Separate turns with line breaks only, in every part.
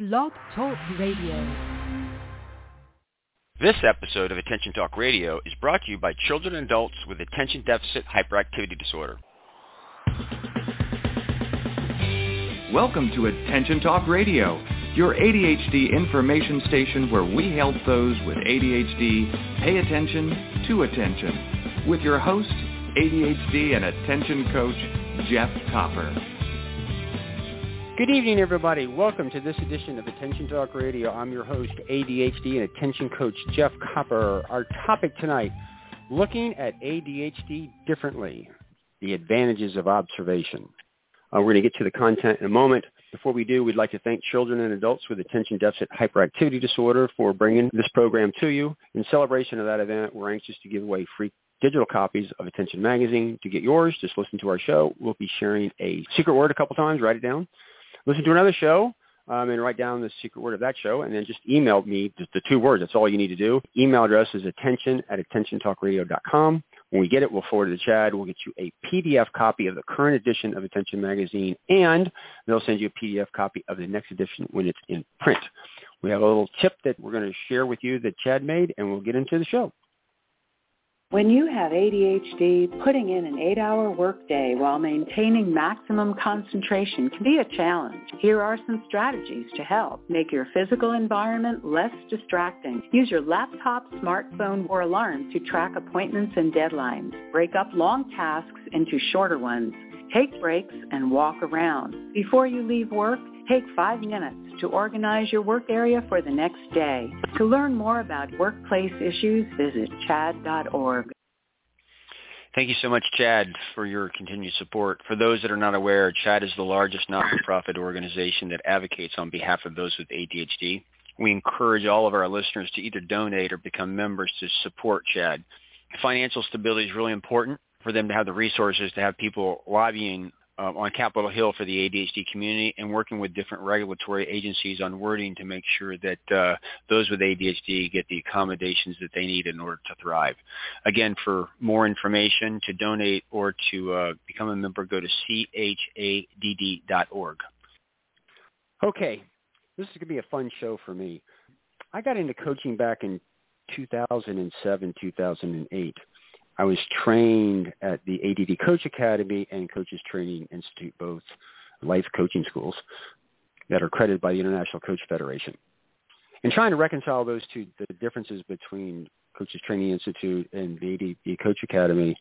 Blog Talk Radio.
This episode of Attention Talk Radio is brought to you by children and adults with attention deficit hyperactivity disorder.
Welcome to Attention Talk Radio, your ADHD information station where we help those with ADHD pay attention to attention. With your host, ADHD and attention coach, Jeff Copper.
Good evening, everybody. Welcome to this edition of Attention Talk Radio. I'm your host, ADHD and attention coach, Jeff Copper. Our topic tonight, looking at ADHD differently, the advantages of observation. We're going to get to the content in a moment. Before we do, we'd like to thank children and adults with attention deficit hyperactivity disorder for bringing this program to you. In celebration of that event, we're anxious to give away free digital copies of Attention Magazine. To get yours, just listen to our show. We'll be sharing a secret word a couple times. Write it down. Listen to another show and write down the secret word of that show, and then just email me just the two words. That's all you need to do. Email address is attention@attentiontalkradio.com. When we get it, we'll forward it to Chad. We'll get you a PDF copy of the current edition of Attention Magazine, and they'll send you a PDF copy of the next edition when it's in print. We have a little tip that we're going to share with you that Chad made, and we'll get into the show.
When you have ADHD, putting in an 8-hour workday while maintaining maximum concentration can be a challenge. Here are some strategies to help. Make your physical environment less distracting. Use your laptop, smartphone, or alarm to track appointments and deadlines. Break up long tasks into shorter ones. Take breaks and walk around. Before you leave work, take 5 minutes to organize your work area for the next day. To learn more about workplace issues, visit chad.org.
Thank you so much, Chad, for your continued support. For those that are not aware, Chad is the largest not-for-profit organization that advocates on behalf of those with ADHD. We encourage all of our listeners to either donate or become members to support Chad. Financial stability is really important for them to have the resources to have people lobbying on Capitol Hill for the ADHD community and working with different regulatory agencies on wording to make sure that those with ADHD get the accommodations that they need in order to thrive. Again, for more information, to donate or to become a member, go to chadd.org.
Okay, this is going to be a fun show for me. I got into coaching back in 2007, 2008. I was trained at the ADD Coach Academy and Coaches Training Institute, both life coaching schools that are accredited by the International Coach Federation. And trying to reconcile those two, the differences between Coaches Training Institute and the ADD Coach Academy,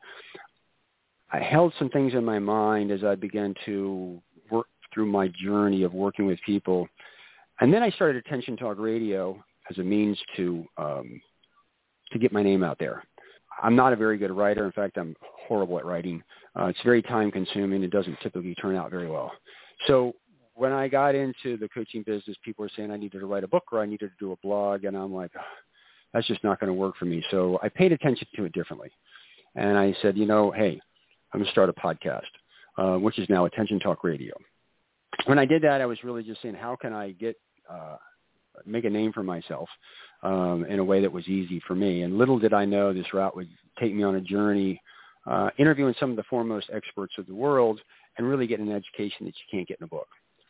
I held some things in my mind as I began to work through my journey of working with people. And then I started Attention Talk Radio as a means to get my name out there. I'm not a very good writer. In fact, I'm horrible at writing. It's very time-consuming. It doesn't typically turn out very well. So when I got into the coaching business, people were saying I needed to write a book or I needed to do a blog, and I'm like, that's just not going to work for me. So I paid attention to it differently. And I said, hey, I'm going to start a podcast, which is now Attention Talk Radio. When I did that, I was really just saying, how can I make a name for myself in a way that was easy for me. And little did I know this route would take me on a journey, interviewing some of the foremost experts of the world and really getting an education that you can't get in a book.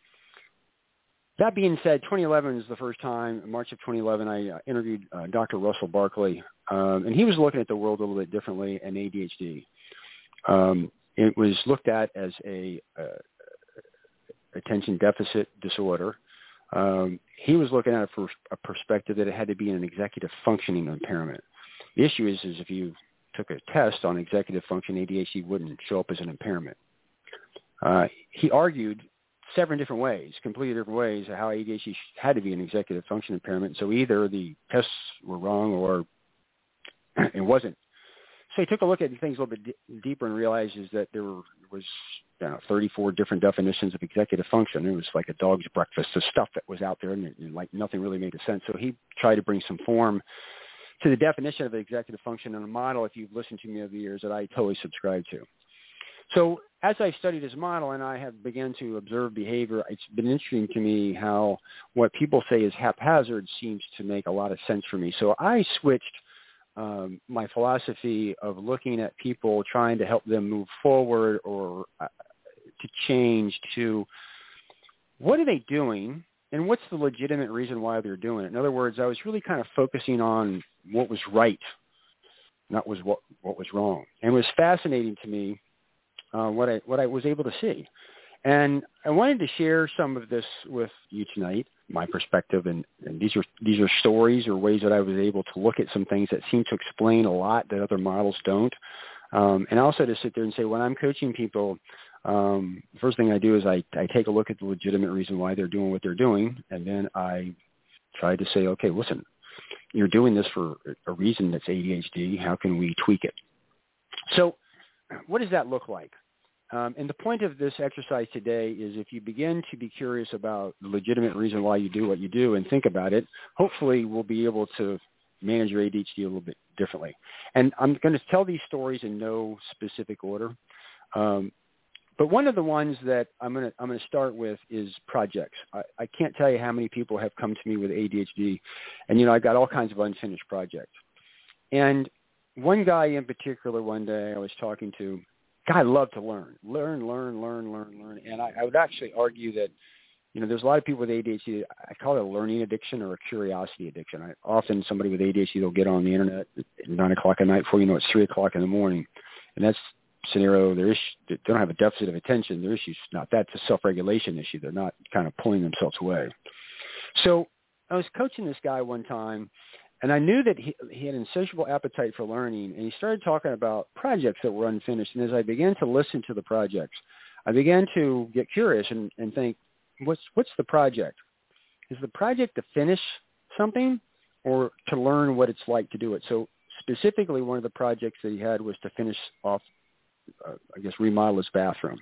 That being said, 2011 is the first time, in March of 2011, I interviewed Dr. Russell Barkley, and he was looking at the world a little bit differently in ADHD. It was looked at as a attention deficit disorder. He was looking at it from a perspective that it had to be an executive functioning impairment. The issue is if you took a test on executive function, ADHD wouldn't show up as an impairment. He argued 7 different ways, completely different ways, of how ADHD had to be an executive function impairment. So either the tests were wrong or it wasn't. So he took a look at things a little bit deeper and realizes that there was 34 different definitions of executive function. It was like a dog's breakfast of stuff that was out there, and like nothing really made sense. So he tried to bring some form to the definition of executive function and a model, if you've listened to me over the years, that I totally subscribe to. So as I studied his model and I have begun to observe behavior, it's been interesting to me how what people say is haphazard seems to make a lot of sense for me. So I switched my philosophy of looking at people, trying to help them move forward or to change, to what are they doing and what's the legitimate reason why they're doing it. In other words, I was really kind of focusing on what was right, not what was wrong. And it was fascinating to me what I was able to see. And I wanted to share some of this with you tonight, my perspective, and these are stories or ways that I was able to look at some things that seem to explain a lot that other models don't. And also to sit there and say, when I'm coaching people, the first thing I do is I take a look at the legitimate reason why they're doing what they're doing, and then I try to say, okay, listen, you're doing this for a reason that's ADHD. How can we tweak it? So what does that look like? And the point of this exercise today is if you begin to be curious about the legitimate reason why you do what you do and think about it, hopefully we'll be able to manage your ADHD a little bit differently. And I'm going to tell these stories in no specific order. But one of the ones that I'm going to start with is projects. I can't tell you how many people have come to me with ADHD, and I've got all kinds of unfinished projects. And one guy in particular, one day I was talking to, guy loved to learn. And I would actually argue that there's a lot of people with ADHD. I call it a learning addiction or a curiosity addiction. Often somebody with ADHD, they'll get on the internet at 9 o'clock at night before you know it's 3 o'clock in the morning, and that's scenario. They don't have a deficit of attention. Their issue's not that. It's a self-regulation issue. They're not kind of pulling themselves away. So I was coaching this guy one time, and I knew that he had an insatiable appetite for learning, and he started talking about projects that were unfinished. And as I began to listen to the projects, I began to get curious and think, what's the project? Is the project to finish something or to learn what it's like to do it? So specifically, one of the projects that he had was to finish off, remodel his bathroom.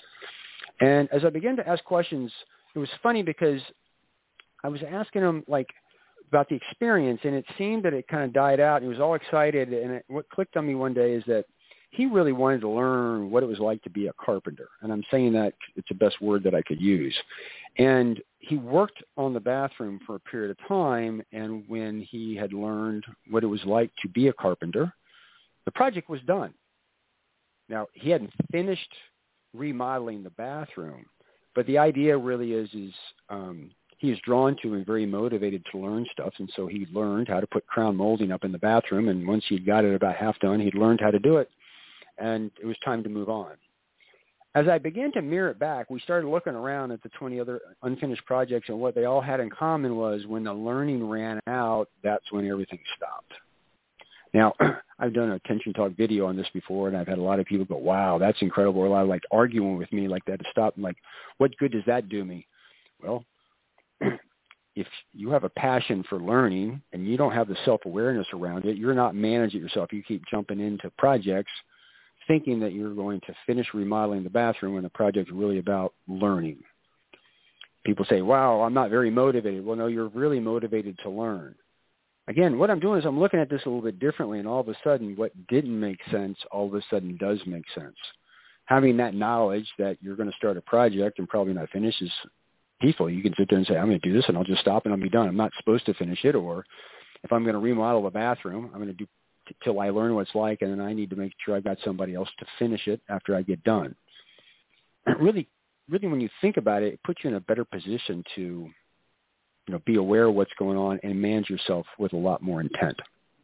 And as I began to ask questions, it was funny because I was asking him about the experience, and it seemed that it kind of died out. He was all excited, and what clicked on me one day is that he really wanted to learn what it was like to be a carpenter. And I'm saying that it's the best word that I could use. And he worked on the bathroom for a period of time, and when he had learned what it was like to be a carpenter, the project was done. Now, he hadn't finished remodeling the bathroom, but the idea really is he is drawn to and very motivated to learn stuff, and so he learned how to put crown molding up in the bathroom, and once he'd got it about half done, he'd learned how to do it, and it was time to move on. As I began to mirror it back, we started looking around at the 20 other unfinished projects, and what they all had in common was when the learning ran out, that's when everything stopped. Now, I've done a Attention Talk video on this before, and I've had a lot of people go, wow, that's incredible, or a lot of arguing with me like that to stop. I'm like, what good does that do me? Well, if you have a passion for learning and you don't have the self-awareness around it, you're not managing yourself. You keep jumping into projects thinking that you're going to finish remodeling the bathroom when the project's really about learning. People say, wow, I'm not very motivated. Well, no, you're really motivated to learn. Again, what I'm doing is I'm looking at this a little bit differently, and all of a sudden what didn't make sense all of a sudden does make sense. Having that knowledge that you're going to start a project and probably not finish is peaceful. You can sit there and say, I'm going to do this and I'll just stop and I'll be done. I'm not supposed to finish it. Or if I'm going to remodel the bathroom, I'm going to do till I learn what it's like, and then I need to make sure I've got somebody else to finish it after I get done. Really, when you think about it, it puts you in a better position to be aware of what's going on and manage yourself with a lot more intent.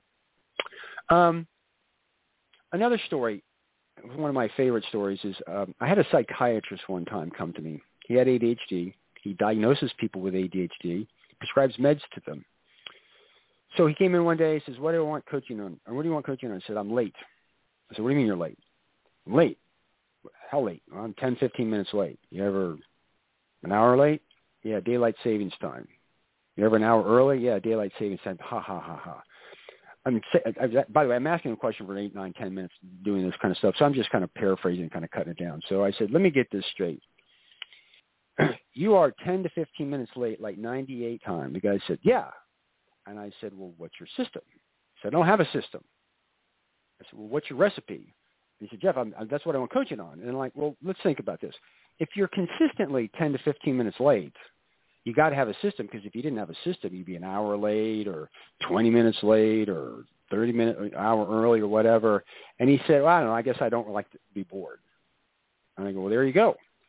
Another story, one of my favorite stories is I had a psychiatrist one time come to me. He had ADHD. He diagnoses people with ADHD, prescribes meds to them. So he came in one day. He says, what do you want coaching on? I said, I'm late. I said, what do you mean you're late? I'm late. How late? Well, I'm 10, 15 minutes late. You ever an hour late? Yeah, daylight savings time. You ever an hour early? Yeah, daylight savings time. Ha, ha, ha, ha. By the way, I'm asking a question for 8, 9, 10 minutes doing this kind of stuff, so I'm just kind of paraphrasing, kind of cutting it down. So I said, let me get this straight. You are 10 to 15 minutes late, like 98 time. The guy said, yeah. And I said, well, what's your system? He said, I don't have a system. I said, well, what's your recipe? He said, Jeff, that's what I want coaching on. And I'm like, well, let's think about this. If you're consistently 10 to 15 minutes late, you got to have a system, because if you didn't have a system, you'd be an hour late or 20 minutes late or 30 minutes, an hour early or whatever. And he said, well, I don't know, I guess I don't like to be bored. And I go, well, there you go.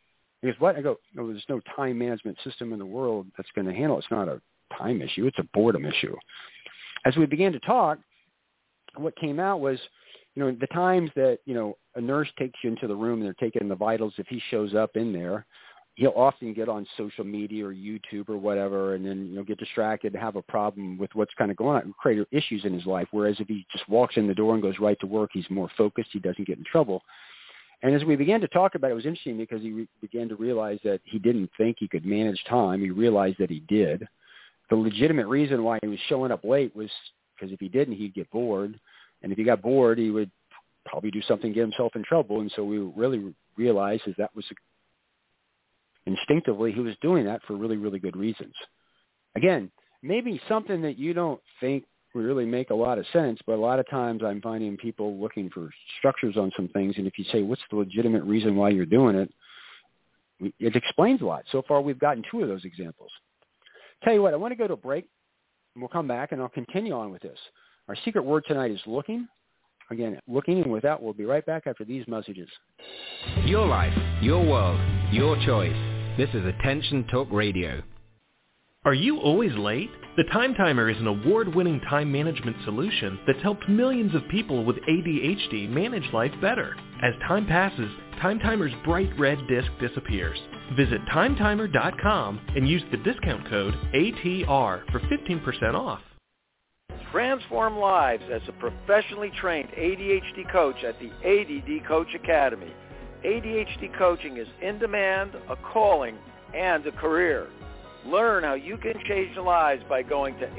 He goes, what? I go, no, there's no time management system in the world that's going to handle it. It's not a time issue. It's a boredom issue. As we began to talk, what came out was, the times that, a nurse takes you into the room and they're taking the vitals, if he shows up in there, he'll often get on social media or YouTube or whatever, and then, get distracted and have a problem with what's kind of going on, create issues in his life. Whereas if he just walks in the door and goes right to work, he's more focused. He doesn't get in trouble. And as we began to talk about it, it was interesting because he began to realize that he didn't think he could manage time. He realized that he did. The legitimate reason why he was showing up late was because if he didn't, he'd get bored. And if he got bored, he would probably do something to get himself in trouble. And so we really realized that was instinctively he was doing that for really, really good reasons. Again, maybe something that you don't think would really make a lot of sense, but a lot of times I'm finding people looking for structures on some things. And if you say, what's the legitimate reason why you're doing it, it explains a lot. So far, we've gotten 2 of those examples. Tell you what, I want to go to a break, and we'll come back, and I'll continue on with this. Our secret word tonight is looking. Again, looking, and with that, we'll be right back after these messages.
Your life, your world, your choice. This is Attention Talk Radio.
Are you always late? The Time Timer is an award-winning time management solution that's helped millions of people with ADHD manage life better. As time passes, Time Timer's bright red disc disappears. Visit timetimer.com and use the discount code ATR for 15% off.
Transform lives as a professionally trained ADHD coach at the ADD Coach Academy. ADHD coaching is in demand, a calling, and a career. Learn how you can change lives by going to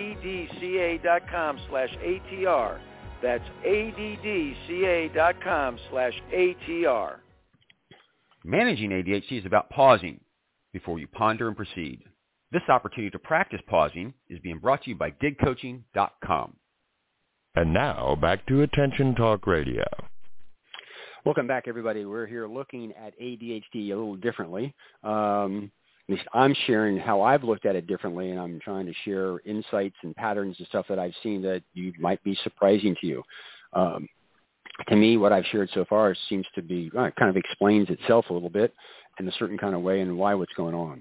addca.com/ATR. That's addca.com/ATR.
Managing ADHD is about pausing before you ponder and proceed. This opportunity to practice pausing is being brought to you by digcoaching.com.
And now, back to Attention Talk Radio.
Welcome back, everybody. We're here looking at ADHD a little differently. At least I'm sharing how I've looked at it differently, and I'm trying to share insights and patterns and stuff that I've seen that you might be surprising to you. To me, what I've shared so far seems to be, kind of explains itself a little bit in a certain kind of way and why what's going on.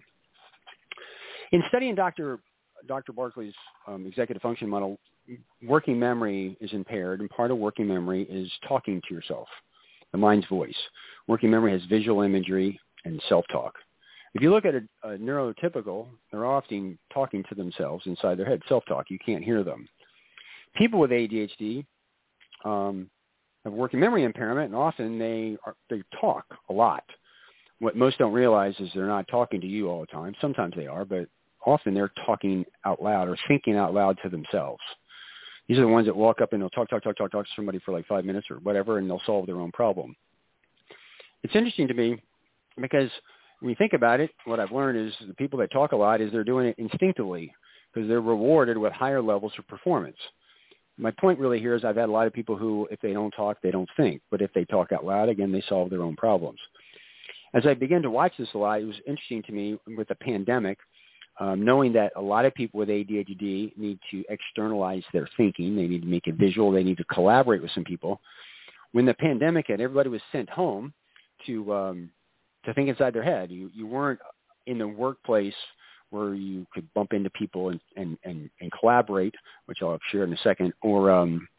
In studying Dr. Barkley's executive function model, working memory is impaired, and part of working memory is talking to yourself, the mind's voice. Working memory has visual imagery and self-talk. If you look at a neurotypical, they're often talking to themselves inside their head, self-talk. You can't hear them. People with ADHD have working memory impairment, and often they talk a lot. What most don't realize is they're not talking to you all the time. Sometimes they are, but often they're talking out loud or thinking out loud to themselves. These are the ones that walk up and they'll talk to somebody for like 5 minutes or whatever, and they'll solve their own problem. It's interesting to me because when you think about it, what I've learned is the people that talk a lot is they're doing it instinctively because they're rewarded with higher levels of performance. My point really here is I've had a lot of people who, if they don't talk, they don't think. But if they talk out loud, again, they solve their own problems. As I began to watch this a lot, it was interesting to me with the pandemic, knowing that a lot of people with ADHD need to externalize their thinking. They need to make it visual. They need to collaborate with some people. When the pandemic hit, everybody was sent home to think inside their head. You weren't in the workplace where you could bump into people and collaborate, which I'll share in a second, or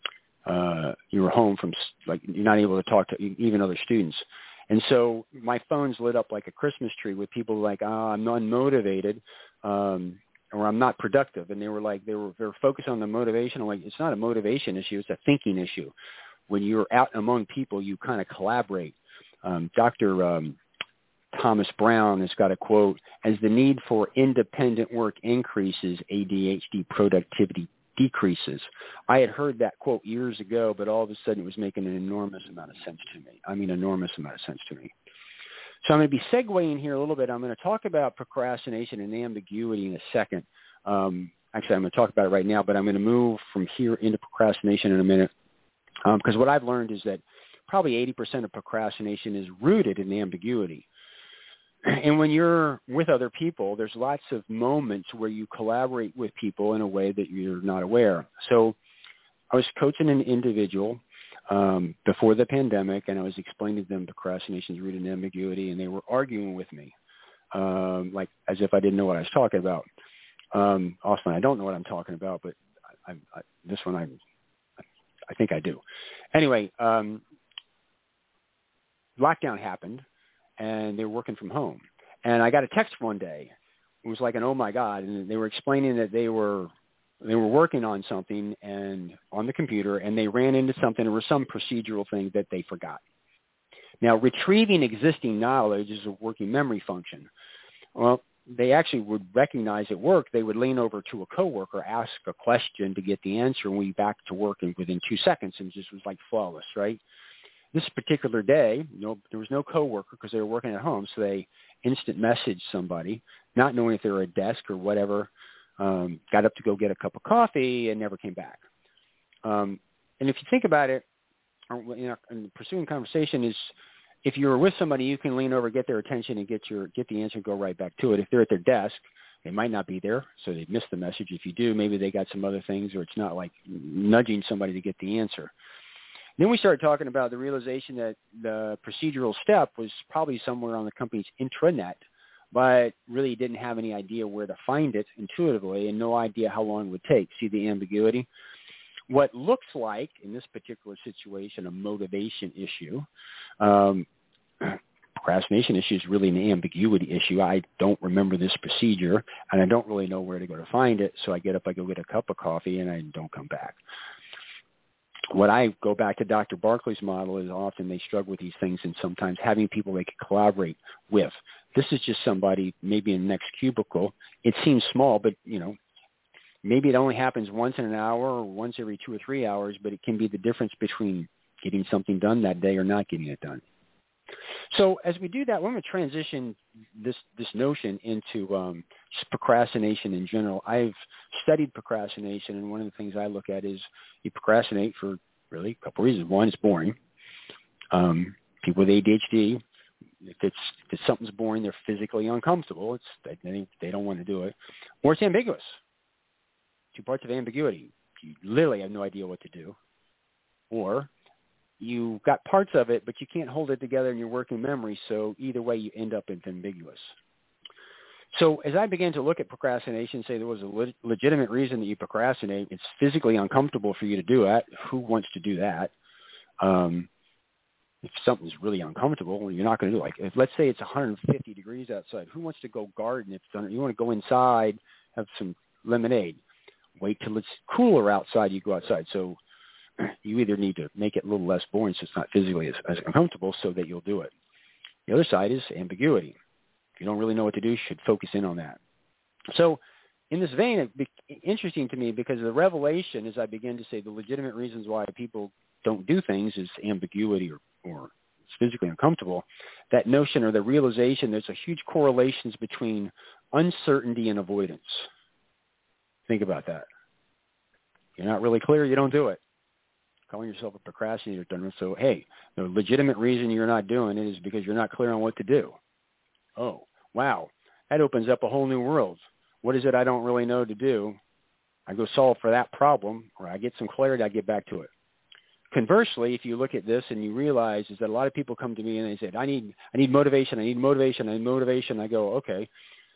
you were home from, like, you're not able to talk to even other students. And so my phone's lit up like a Christmas tree with people like, I'm unmotivated, or I'm not productive. And they were focused on the motivation. I'm like, it's not a motivation issue. It's a thinking issue. When you're out among people, you kind of collaborate. Dr. Thomas Brown has got a quote, as the need for independent work increases, ADHD productivity decreases. I had heard that quote years ago, but all of a sudden it was making an enormous amount of sense to me. Enormous amount of sense to me. So I'm going to be segueing here a little bit. I'm going to talk about procrastination and ambiguity in a second. Actually, I'm going to talk about it right now, but I'm going to move from here into procrastination in a minute. Because what I've learned is that probably 80% of procrastination is rooted in ambiguity. And when you're with other people, there's lots of moments where you collaborate with people in a way that you're not aware. So I was coaching an individual before the pandemic, and I was explaining to them procrastination's rooted in ambiguity, and they were arguing with me, like as if I didn't know what I was talking about. Often I don't know what I'm talking about, but this one I think I do. Anyway, lockdown happened, and they were working from home. And I got a text one day. It was like an oh my God, and they were explaining that they were working on something and on the computer, and they ran into something. There was some procedural thing that they forgot. Now, retrieving existing knowledge is a working memory function. Well, they actually would recognize at work. They would lean over to a coworker, ask a question to get the answer, and we back to work within 2 seconds, and just was like flawless, right? This particular day, there was no coworker because they were working at home, so they instant messaged somebody, not knowing if they were at a desk or whatever, got up to go get a cup of coffee and never came back. And if you think about it, in pursuing conversation is, if you're with somebody, you can lean over, get their attention, and get the answer and go right back to it. If they're at their desk, they might not be there, so they've missed the message. If you do, maybe they got some other things, or it's not like nudging somebody to get the answer. Then we started talking about the realization that the procedural step was probably somewhere on the company's intranet, but really didn't have any idea where to find it intuitively and no idea how long it would take. See the ambiguity? What looks like, in this particular situation, a motivation issue, procrastination issue is really an ambiguity issue. I don't remember this procedure, and I don't really know where to go to find it, so I get up, I go get a cup of coffee, and I don't come back. What I go back to Dr. Barkley's model is often they struggle with these things, and sometimes having people they can collaborate with. This is just somebody maybe in the next cubicle. It seems small, but, maybe it only happens once in an hour or once every 2 or 3 hours, but it can be the difference between getting something done that day or not getting it done. So as we do that, we're going to transition this notion into just procrastination in general. I've studied procrastination, and one of the things I look at is you procrastinate for really a couple reasons. One, it's boring. People with ADHD, if something's boring, they're physically uncomfortable. They don't want to do it. Or it's ambiguous. 2 parts of ambiguity. You literally have no idea what to do. Or you got parts of it, but you can't hold it together in your working memory, so either way you end up in ambiguous. So as I began to look at procrastination, say there was a legitimate reason that you procrastinate, it's physically uncomfortable for you to do that. Who wants to do that? If something's really uncomfortable, you're not going to do it. Like, let's say it's 150 degrees outside. Who wants to go garden if you want to go inside, have some lemonade? Wait till it's cooler outside, you go outside. So you either need to make it a little less boring so it's not physically as uncomfortable so that you'll do it. The other side is ambiguity. If you don't really know what to do, you should focus in on that. So in this vein, it's interesting to me because the revelation, as I begin to say, the legitimate reasons why people don't do things is ambiguity or it's physically uncomfortable. That notion or the realization there's a huge correlations between uncertainty and avoidance. Think about that. You're not really clear, you don't do it. Calling yourself a procrastinator. So, hey, the legitimate reason you're not doing it is because you're not clear on what to do. Oh, wow. That opens up a whole new world. What is it I don't really know to do? I go solve for that problem, or I get some clarity, I get back to it. Conversely, if you look at this and you realize is that a lot of people come to me and they say, I need motivation, I need motivation, I need motivation. I go, okay,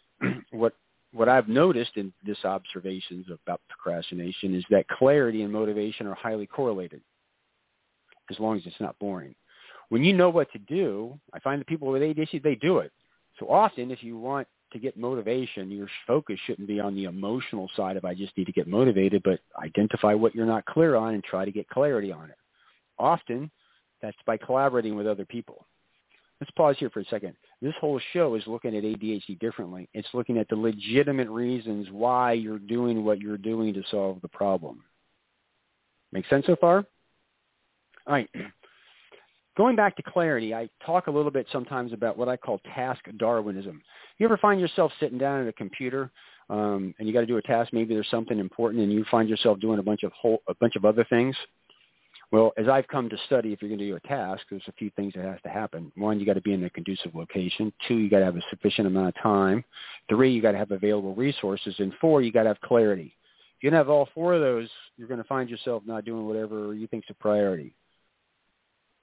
what I've noticed in this observations about procrastination is that clarity and motivation are highly correlated, as long as it's not boring. When you know what to do, I find that people with ADHD, they do it. So often, if you want to get motivation, your focus shouldn't be on the emotional side of I just need to get motivated, but identify what you're not clear on and try to get clarity on it. Often, that's by collaborating with other people. Let's pause here for a second. This whole show is looking at ADHD differently. It's looking at the legitimate reasons why you're doing what you're doing to solve the problem. Make sense so far? All right. Going back to clarity, I talk a little bit sometimes about what I call task Darwinism. You ever find yourself sitting down at a computer and you got to do a task, maybe there's something important, and you find yourself doing a bunch of other things? Well, as I've come to study, if you're going to do a task, there's a few things that has to happen. 1, you got to be in a conducive location. 2, you got to have a sufficient amount of time. 3, you got to have available resources. And 4, you got to have clarity. If you don't have all 4 of those, you're going to find yourself not doing whatever you think's a priority.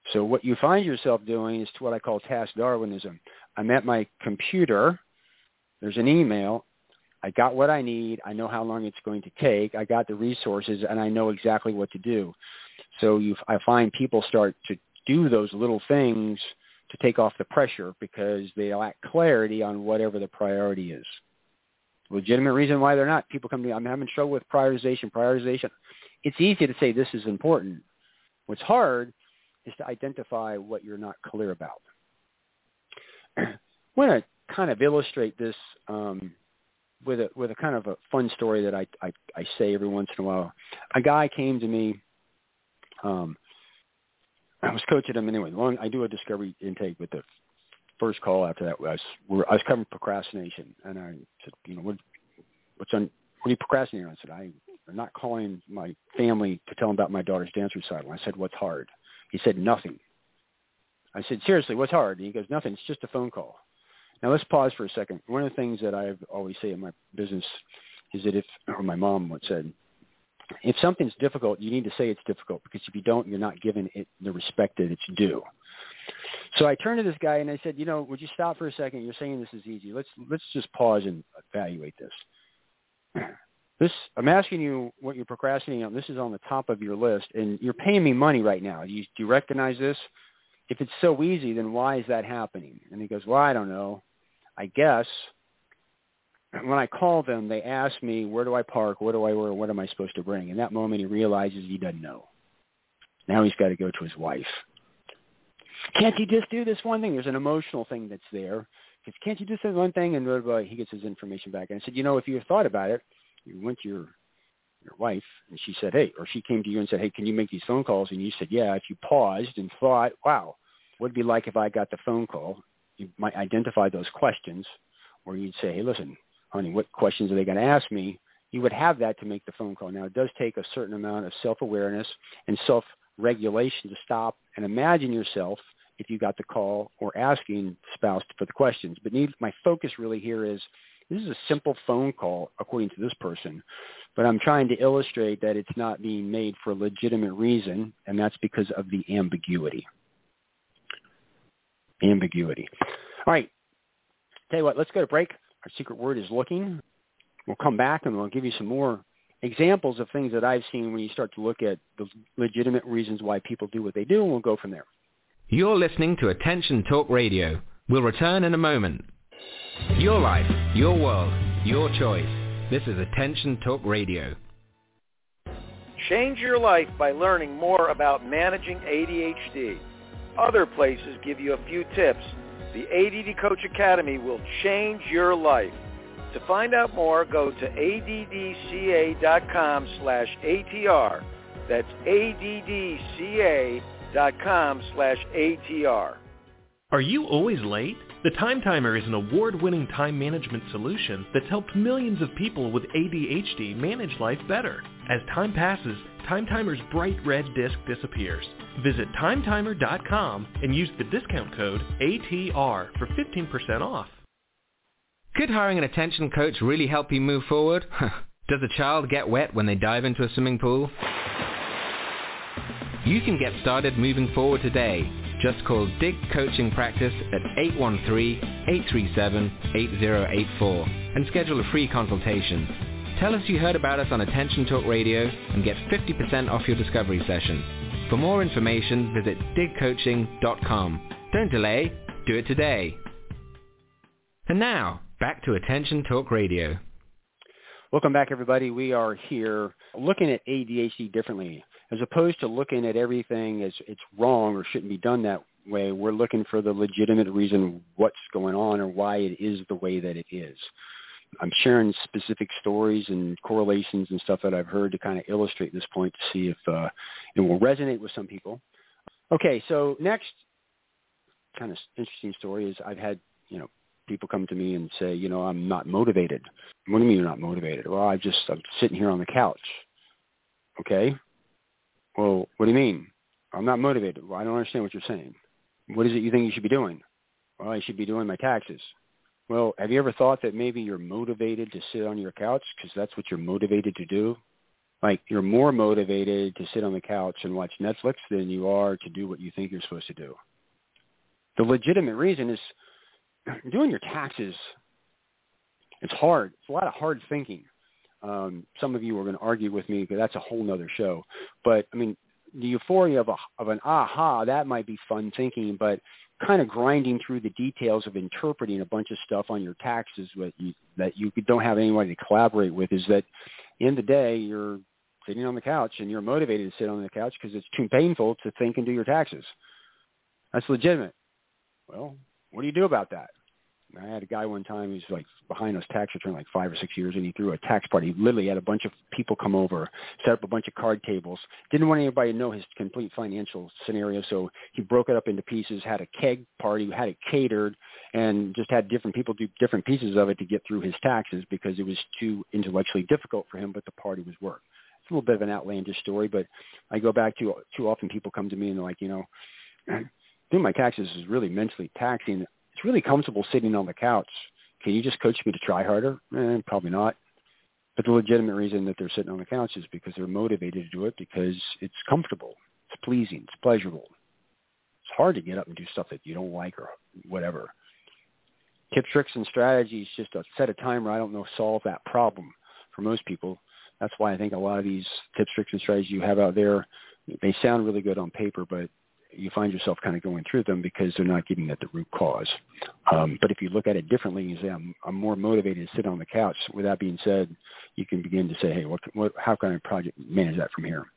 So what you find yourself doing is what I call task Darwinism. I'm at my computer. There's an email. I got what I need. I know how long it's going to take. I got the resources, and I know exactly what to do. So I find people start to do those little things to take off the pressure because they lack clarity on whatever the priority is. Legitimate reason why they're not. People come to me, I'm having trouble with prioritization. It's easy to say this is important. What's hard is to identify what you're not clear about. I want to kind of illustrate this with a kind of a fun story that I say every once in a while. A guy came to me. I was coaching him anyway. I do a discovery intake with the first call after that. I was covering procrastination, and I said, what are you procrastinating on? I said, I'm not calling my family to tell them about my daughter's dance recital. I said, what's hard? He said, nothing. I said, seriously, what's hard? And he goes, nothing. It's just a phone call. Now let's pause for a second. One of the things that I always say in my business is that or my mom once said, if something's difficult, you need to say it's difficult, because if you don't, you're not giving it the respect that it's due. So I turned to this guy and I said, would you stop for a second? You're saying this is easy. Let's just pause and evaluate this. I'm asking you what you're procrastinating on. This is on the top of your list, and you're paying me money right now. Do you recognize this? If it's so easy, then why is that happening? And he goes, well, I don't know. I guess when I call them, they ask me, where do I park? What do I wear? What am I supposed to bring? In that moment, he realizes he doesn't know. Now he's got to go to his wife. Can't you just do this one thing? There's an emotional thing that's there. Can't you just do one thing? And he gets his information back. And I said, if you thought about it, you went to your wife, and she said, hey, or she came to you and said, hey, can you make these phone calls? And you said, yeah. If you paused and thought, wow, what would it be like if I got the phone call? You might identify those questions, or you'd say, hey, listen, honey, what questions are they going to ask me? You would have that to make the phone call. Now, it does take a certain amount of self-awareness and self-regulation to stop and imagine yourself if you got the call or asking spouse for the questions. But my focus really here is, this is a simple phone call, according to this person, but I'm trying to illustrate that it's not being made for a legitimate reason, and that's because of the ambiguity. Ambiguity. All right. Tell you what, let's go to break. Our secret word is looking. We'll come back and we'll give you some more examples of things that I've seen when you start to look at the legitimate reasons why people do what they do, and we'll go from there.
You're listening to Attention Talk Radio. We'll return in a moment. Your life, your world, your choice. This is Attention Talk Radio.
Change your life by learning more about managing ADHD. Other places give you a few tips. The ADD Coach Academy will change your life. To find out more, go to addca.com/ATR. That's addca.com/ATR.
Are you always late? The Time Timer is an award-winning time management solution that's helped millions of people with ADHD manage life better. As time passes, Time Timer's bright red disc disappears. Visit timetimer.com and use the discount code ATR for 15% off.
Could hiring an attention coach really help you move forward? Does a child get wet when they dive into a swimming pool? You can get started moving forward today. Just call Dig Coaching Practice at 813-837-8084 and schedule a free consultation. Tell us you heard about us on Attention Talk Radio and get 50% off your discovery session. For more information, visit digcoaching.com. Don't delay, do it today. And now, back to Attention Talk Radio.
Welcome back, everybody. We are here looking at ADHD differently. As opposed to looking at everything as it's wrong or shouldn't be done that way, we're looking for the legitimate reason what's going on or why it is the way that it is. I'm sharing specific stories and correlations and stuff that I've heard to kind of illustrate this point to see if it will resonate with some people. Okay, so next kind of interesting story is I've had, people come to me and say, I'm not motivated. What do you mean you're not motivated? Well, I'm sitting here on the couch. Okay. Well, what do you mean? I'm not motivated. Well, I don't understand what you're saying. What is it you think you should be doing? Well, I should be doing my taxes. Well, have you ever thought that maybe you're motivated to sit on your couch because that's what you're motivated to do? Like you're more motivated to sit on the couch and watch Netflix than you are to do what you think you're supposed to do. The legitimate reason is doing your taxes. It's hard. It's a lot of hard thinking. Some of you are going to argue with me because that's a whole nother show. But, I mean, the euphoria of an aha, that might be fun thinking, but kind of grinding through the details of interpreting a bunch of stuff on your taxes that you don't have anybody to collaborate with is that in the day you're sitting on the couch and you're motivated to sit on the couch because it's too painful to think and do your taxes. That's legitimate. Well, what do you do about that? I had a guy one time who's like behind his tax return like 5 or 6 years, and he threw a tax party. He literally had a bunch of people come over, set up a bunch of card tables. Didn't want anybody to know his complete financial scenario, so he broke it up into pieces, had a keg party, had it catered, and just had different people do different pieces of it to get through his taxes because it was too intellectually difficult for him, but the party was work. It's a little bit of an outlandish story, but I go back to too often people come to me and they're like, doing my taxes is really mentally taxing. It's really comfortable sitting on the couch. Can you just coach me to try harder? Probably not. But the legitimate reason that they're sitting on the couch is because they're motivated to do it because it's comfortable, it's pleasing, it's pleasurable. It's hard to get up and do stuff that you don't like or whatever. Tips, tricks, and strategies, just a set a timer, I don't know, solve that problem for most people. That's why I think a lot of these tips, tricks, and strategies you have out there, they sound really good on paper, but you find yourself kind of going through them because they're not getting at the root cause. But if you look at it differently, you say, I'm more motivated to sit on the couch. With that being said, you can begin to say, hey, how can I project manage that from here?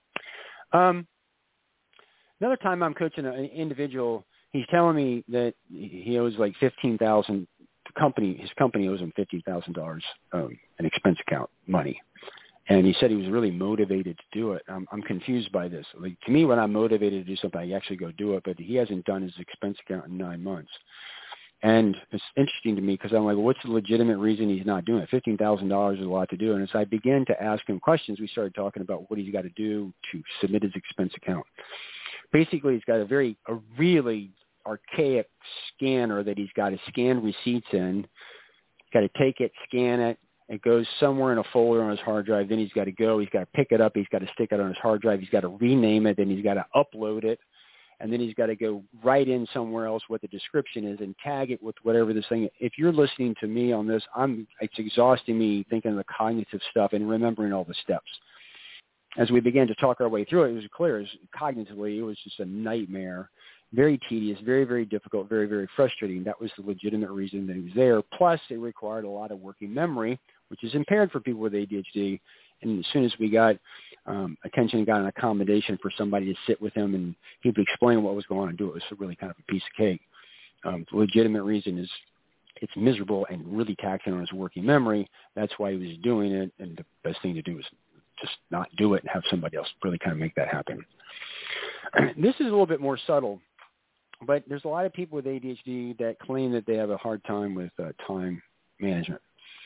Another time I'm coaching an individual, he's telling me that he owes like $15,000. His company owes him $15,000 an expense account money. And he said he was really motivated to do it. I'm confused by this. Like, to me, when I'm motivated to do something, I actually go do it. But he hasn't done his expense account in 9 months. And it's interesting to me because I'm like, well, what's the legitimate reason he's not doing it? $15,000 is a lot to do. And as I began to ask him questions, we started talking about what he's got to do to submit his expense account. Basically, he's got a really archaic scanner that he's got to scan receipts in. He's got to take it, scan it. It goes somewhere in a folder on his hard drive. Then he's got to pick it up. He's got to stick it on his hard drive. He's got to rename it. Then he's got to upload it. And then he's got to go write in somewhere else what the description is and tag it with whatever this thing is. If you're listening to me on this, it's exhausting me thinking of the cognitive stuff and remembering all the steps. As we began to talk our way through it, it was clear cognitively it was just a nightmare. Very tedious, very, very difficult, very, very frustrating. That was the legitimate reason that he was there. Plus, it required a lot of working memory, which is impaired for people with ADHD. And as soon as we got attention and got an accommodation for somebody to sit with him and he would explain what was going on and do it, was really kind of a piece of cake. The legitimate reason is it's miserable and really taxing on his working memory. That's why he was doing it. And the best thing to do is just not do it and have somebody else really kind of make that happen. This is a little bit more subtle. But there's a lot of people with ADHD that claim that they have a hard time with time management.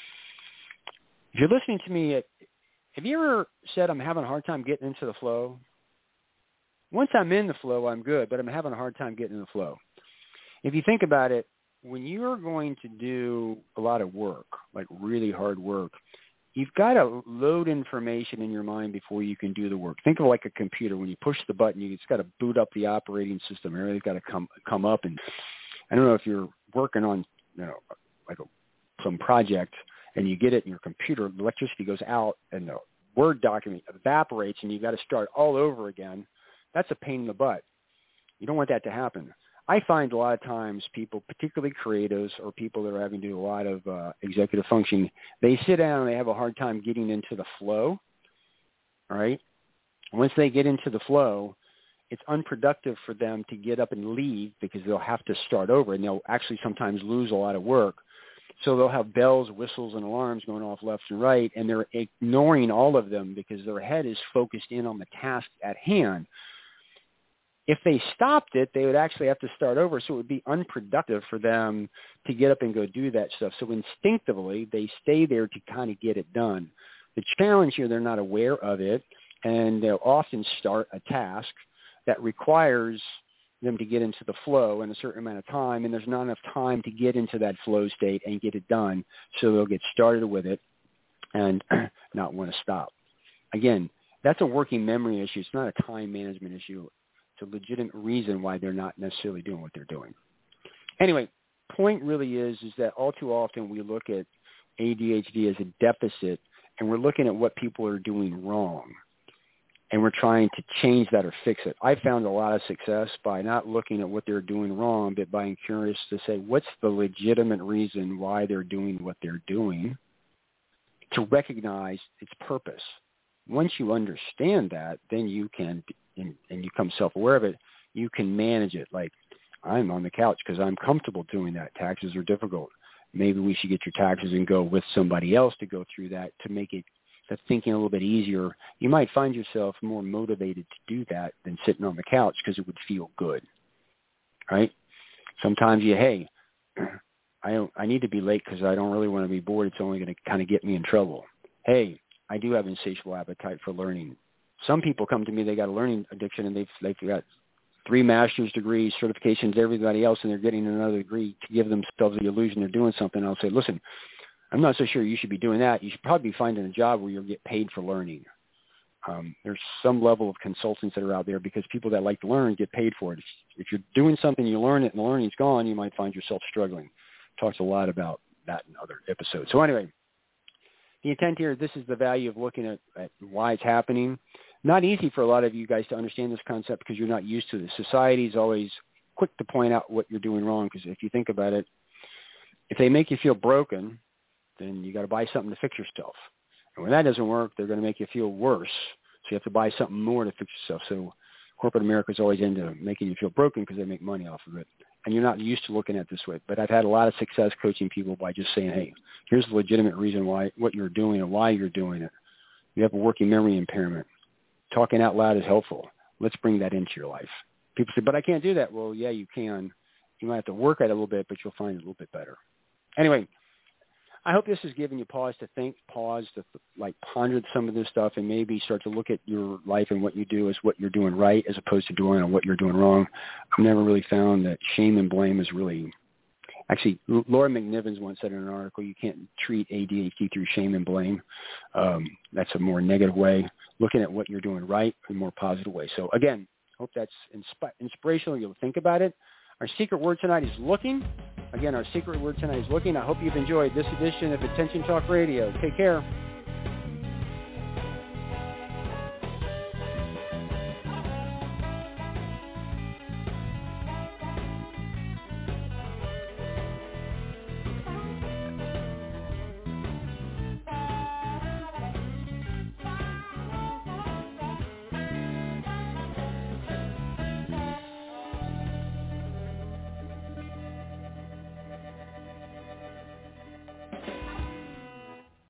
If you're listening to me, have you ever said, I'm having a hard time getting into the flow? Once I'm in the flow, I'm good, but I'm having a hard time getting in the flow. If you think about it, when you're going to do a lot of work, like really hard work, you've got to load information in your mind before you can do the work. Think of it like a computer. When you push the button, it's got to boot up the operating system. Everything's got to come up. And I don't know if you're working on some project and you get it in your computer, the electricity goes out and the Word document evaporates and you've got to start all over again. That's a pain in the butt. You don't want that to happen. I find a lot of times people, particularly creatives or people that are having to do a lot of executive functioning, they sit down and they have a hard time getting into the flow, all right? Once they get into the flow, it's unproductive for them to get up and leave because they'll have to start over and they'll actually sometimes lose a lot of work. So they'll have bells, whistles, and alarms going off left and right, and they're ignoring all of them because their head is focused in on the task at hand. If they stopped it, they would actually have to start over, so it would be unproductive for them to get up and go do that stuff. So instinctively, they stay there to kind of get it done. The challenge here, they're not aware of it, and they'll often start a task that requires them to get into the flow in a certain amount of time, and there's not enough time to get into that flow state and get it done, so they'll get started with it and not want to stop. again, that's a working memory issue. It's not a time management issue. It's a legitimate reason why they're not necessarily doing what they're doing. Anyway, point really is that all too often we look at ADHD as a deficit, and we're looking at what people are doing wrong, and we're trying to change that or fix it. I found a lot of success by not looking at what they're doing wrong, but being curious to say, what's the legitimate reason why they're doing what they're doing, to recognize its purpose. Once you understand that, then you can, and you become self-aware of it, you can manage it. Like, I'm on the couch because I'm comfortable doing that. Taxes are difficult. Maybe we should get your taxes and go with somebody else to go through that to make it the thinking a little bit easier. You might find yourself more motivated to do that than sitting on the couch because it would feel good, right? Sometimes I need to be late because I don't really want to be bored. It's only going to kind of get me in trouble. Hey, I do have insatiable appetite for learning. Some people come to me, they got a learning addiction, and they've got 3 master's degrees, certifications, everybody else, and they're getting another degree to give themselves the illusion they're doing something. I'll say, listen, I'm not so sure you should be doing that. You should probably be finding a job where you'll get paid for learning. There's some level of consultants that are out there because people that like to learn get paid for it. If you're doing something, you learn it, and the learning's gone, you might find yourself struggling. Talks a lot about that in other episodes. So anyway, the intent here, this is the value of looking at why it's happening. Not easy for a lot of you guys to understand this concept because you're not used to this. Society is always quick to point out what you're doing wrong because if you think about it, if they make you feel broken, then you got to buy something to fix yourself. And when that doesn't work, they're going to make you feel worse. So you have to buy something more to fix yourself. So corporate America is always into making you feel broken because they make money off of it. And you're not used to looking at it this way. But I've had a lot of success coaching people by just saying, hey, here's the legitimate reason why what you're doing and why you're doing it. You have a working memory impairment. Talking out loud is helpful. Let's bring that into your life. People say, but I can't do that. Well, yeah, you can. You might have to work at it a little bit, but you'll find it a little bit better. Anyway, I hope this has given you pause to think, pause to ponder some of this stuff and maybe start to look at your life and what you do as what you're doing right as opposed to doing what you're doing wrong. I've never really found that shame and blame is really – actually, Laura McNivens once said in an article, you can't treat ADHD through shame and blame. That's a more negative way. Looking at what you're doing right in a more positive way. So, again, hope that's inspirational. You'll think about it. Our secret word tonight is looking. Again, our secret word tonight is looking. I hope you've enjoyed this edition of Attention Talk Radio. Take care.